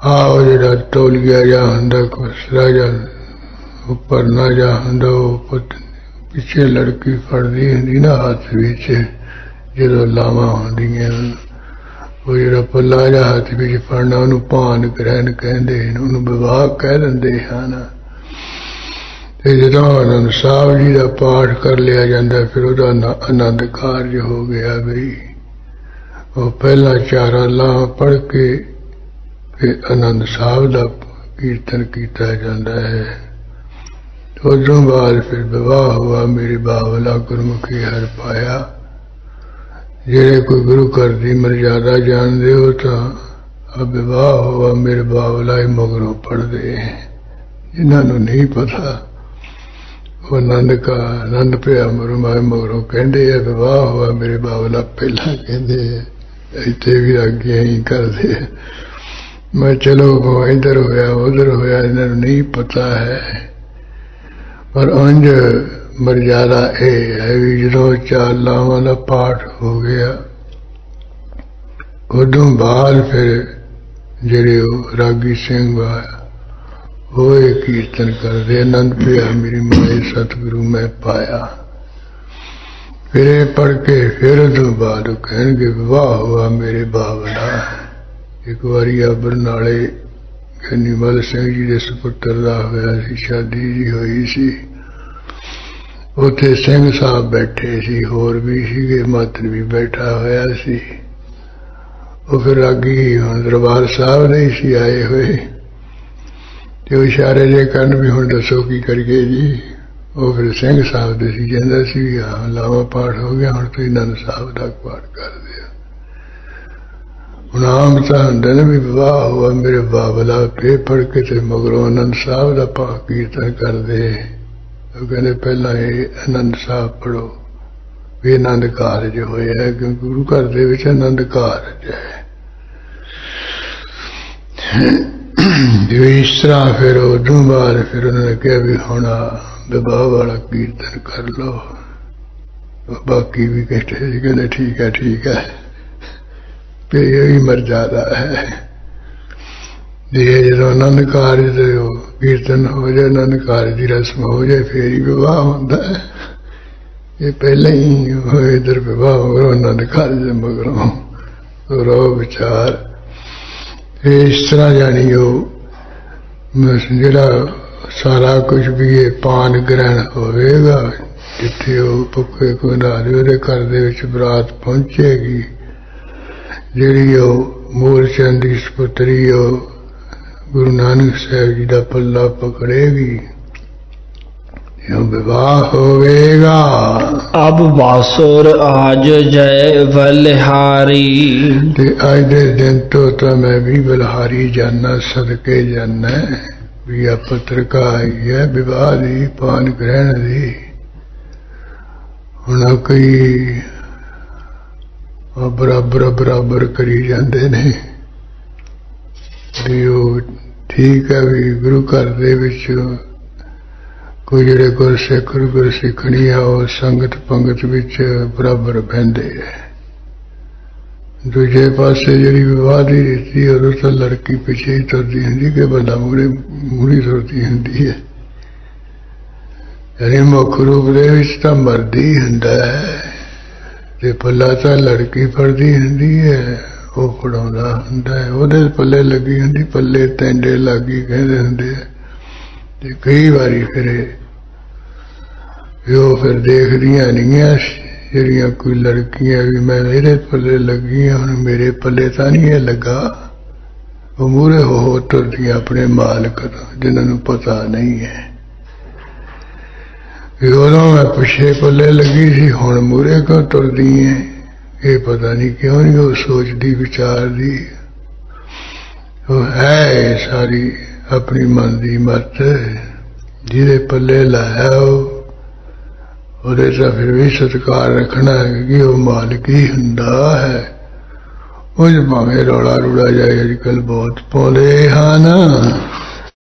आओ जरा तौलिया जा हुंदा कुसरा जा उपर ना जा हुंदा पिछे लड़की फड़दी हुंदी ना हाथ विच जदों लावां हुंदियां वो जरा पल्ला जा हाथ विच फड़ना उहनूं भान ग्रहण कहंदे उहनूं विवाह कह दिंदे हन। ते जदों आनंद साहब जी का पाठ कर लिया जाता फिर उहदा आनंद कारज हो गया बई वो पहला चारा लाह पढ़ के फिर आनंद साहब का कीर्तन किया जाता है। उदों बाद फिर विवाह हुआ मेरे बावला गुरमुखी हर पाया। जेड़े कोई गुरु घर की मर्यादा जानते हो तो विवाह हुआ मेरे बावला ही मगरों पढ़ते हैं। जिन्होंने नहीं पता वो आनंद का आनंद पिया मगरों कहते हैं विवाह हुआ मेरे बावला पहला कहते इतने भी आगे ही करते। मैं चलो इधर होया उधर होया इन्होंने नहीं पता है पर उंज मर्यादा है भी जो चार लावां का पाठ हो गया उदों बाद फिर जेड़े रागी सिंह वो कीर्तन करते आनंद पिया मेरी माए सतगुरु मैं पाया। फिर पढ़ के फिर उदों बाद कहेंगे विवाह हुआ मेरे बावला। एक बारी बरनाले गनीमल सिंह जी के सपुत्र का होया सी शादी जी हुई सी उत्थे सिंह साहब बैठे सी होर भी सीगे मात्र भी बैठा होया सी। वो फिर रागी हुण दरबार साहब नहीं सी आए हुए ते इशारे जे करन भी हुण दसो की करिए जी। वो फिर सिंह साहब दे सी कहंदा सी हाँ लावा पाठ हो गया हुण तुसीं आनंद साहब दा पाठ कर दिओ। हुण आम तां हुंदा ना भी विवाह हुआ मेरे बावला पे पढ़ के ते मगरों आनंद साहब दा पाठ कीर्तन करदे। वो कहंदे पहला ये आनंद साहब पढ़ो भी आनंद कारज होया है क्योंकि गुरु घर दे विच आनंद कारज है। इस तरह फिर उदों बाद फिर उन्होंने कहा भी हुण विवाह वाला कीर्तन कर लो। बाकी भी कहते ठीक है फिर यही मर्यादा है। जो आनंद कारज कीर्तन हो जाए आनंद कारज की रस्म हो जाए फिर ही विवाह होता है। ये पहले ही इधर विवाह मगरों आनंद कारज मगरों रो विचार इस तरह जानी जरा सारा कुछ भी ये पान ग्रहण होगा जिथे भुखे को नारे घर बरात पहुंचेगी जी मूलचंद की सपुत्री गुरु नानक साहब जी का पल्ला पकड़ेगी विवाह होवेगा। अब बासुर आज जय बलिहारी आज दे दिन तो मैं भी बलिहारी जाना सदके जाना भी आ पत्रिका आई है विवाह दी पान ग्रहण दी। हुण कई बराबर करी जाते ने भी ठीक है भी गुरु घर दे विच कोई जेड़े गुरसिख गुरसिखणी आ संगत पंगत विच बराबर बहिंदे है। दूजे पासे जी विवाह की रीति उदों तो लड़की पिछे ही तुरती होंगी कि बंदा मूहरी तुरती होंगी है यानी मुख रूप तो मर्दी होंदा है ते पल्ला तो लड़की फड़दी होंदी है वो फड़ाउंदा होंदा है उहदे पल्ले लगी होंदी पल्ले तेंडे लागी कहंदे होंदे ते कई बारी फिर देखदियां नहीं ਜਿਹੜੀਆਂ कोई लड़कियां भी मैं मेरे पल्ले लगी हुण मेरे पल्ले तो नहीं लगा वो मूहरे हो तुरदियां अपने मालक जिन्होंने पता नहीं है। उदों मैं पिछे पल्ले लगी सी हुण मूहरे क्यों तुरदी है ये पता नहीं क्यों नहीं वो सोचती विचारदी वो है सारी अपनी मन की मत जिहदे पल्ले लाया ਉਹਦੇ ਤਾਂ फिर भी सत्कार रखना है कि वो मालिक ही हुंदा है। उस भावें रौला रूड़ा जाए अजकल बहुत पाउंदे हन।